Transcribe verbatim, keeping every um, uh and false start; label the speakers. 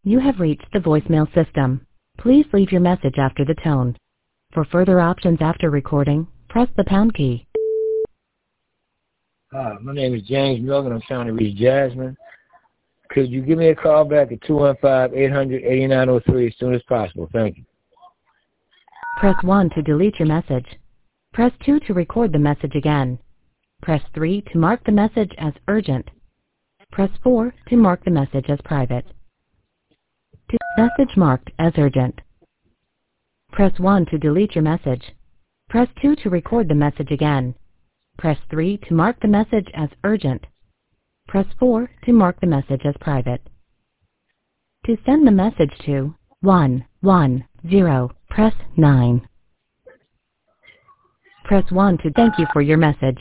Speaker 1: You have reached the voicemail system. Please leave your message after the tone. For further options after recording, press the pound key.
Speaker 2: Hi, my name is James Milton. I'm trying to reach Jasmine. Could you give me a call back at two one five, eight hundred, eighty-nine oh three as soon as possible? Thank you.
Speaker 1: Press one to delete your message. Press two to record the message again. Press three to mark the message as urgent. Press four to mark the message as private. To message marked as urgent. Press one to delete your message. Press two to record the message again. Press three to mark the message as urgent. Press four to mark the message as private. To send the message to one one zero, press nine. Press one to thank you for your message.